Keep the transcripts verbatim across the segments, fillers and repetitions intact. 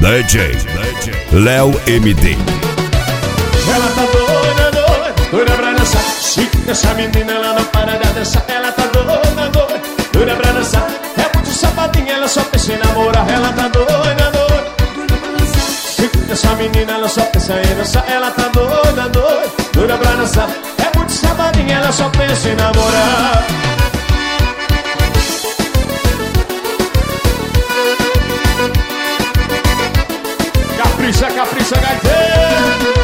D J Léo M D. Ela tá doida, doida, doida pra dançar. Se essa menina ela não para de dançar. Ela tá doida, doida, doida pra dançar. É muito safadinha, ela só pensa em namorar. Ela tá doida, doida, se essa menina ela só pensa em dançar. Ela tá doida, doida, doida pra dançar. É muito safadinha, ela só pensa em namorar. Capricha, capricha, gaiteiro.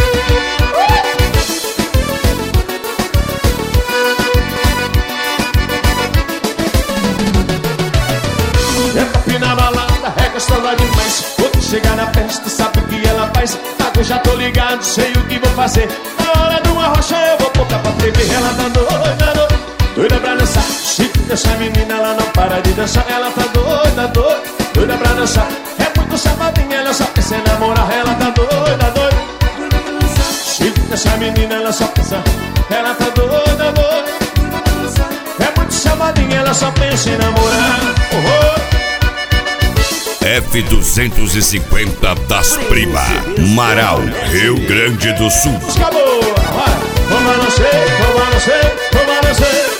É top na balada, é gostosa demais. Quando chegar na festa, sabe o que ela faz? Tá, eu já tô ligado, sei o que vou fazer. Na hora de uma rocha eu vou botar pra tremer. Ela tá doida, doida, doida pra dançar. Se essa menina ela não para de dançar. Ela tá doida, doida, doida pra dançar. É muito safadinha, ela só pensa em namorar. Ela tá doida, doida, se essa menina ela só pensa. Ela tá doida, doida, é muito safadinha, ela só pensa em namorar. Oh, oh. F duzentos e cinquenta das Prima, Marau, Rio Grande do Sul. Acabou, vai, toma não sei, toma não sei, toma não sei.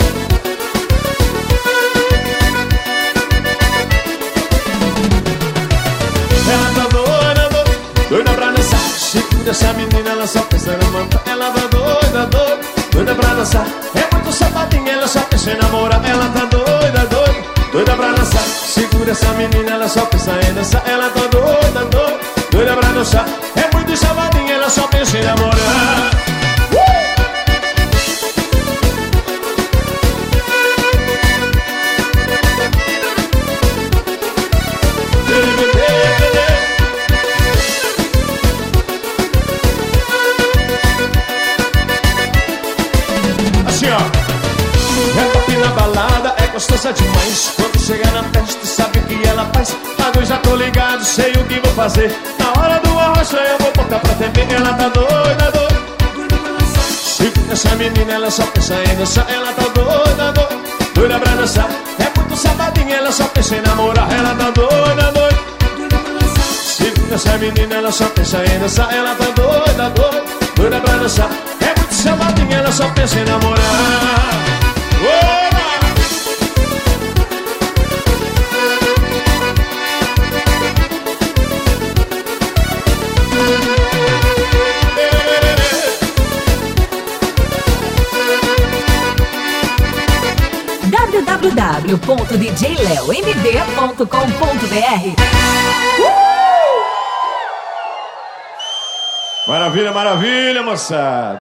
Ela tá doida, doida, doida pra dançar. Segura essa menina, ela só pensa na manta. Ela tá doida, doida, doida pra dançar. É muito safadinha, ela só pensa em namorar. Ela tá doida, doida, doida pra dançar. Segura essa menina, ela só pensa em dançar. Ela tá doida, doida, doida pra dançar. É muito safadinha, ela só pensa em namorar. uh! Assim ó, é top na balada, é gostosa demais. Quando chega na festa, sabe o que ela faz? Agora já tô ligado, sei o que vou fazer. Na hora do arrocha eu vou botar pra T V. Ela tá doida, doida, se essa menina ela só pensa em dançar. Ela tá doida, doida, doida pra dançar. É muito safadinha, ela só pensa em namorar. Ela tá doida, doida, se essa menina ela só pensa em dançar. Ela tá doida, doida, doida pra dançar. É muito safadinha, ela só pensa em namorar. Oh! w w w ponto d j leo m d ponto com ponto b r. Maravilha, maravilha, moçada.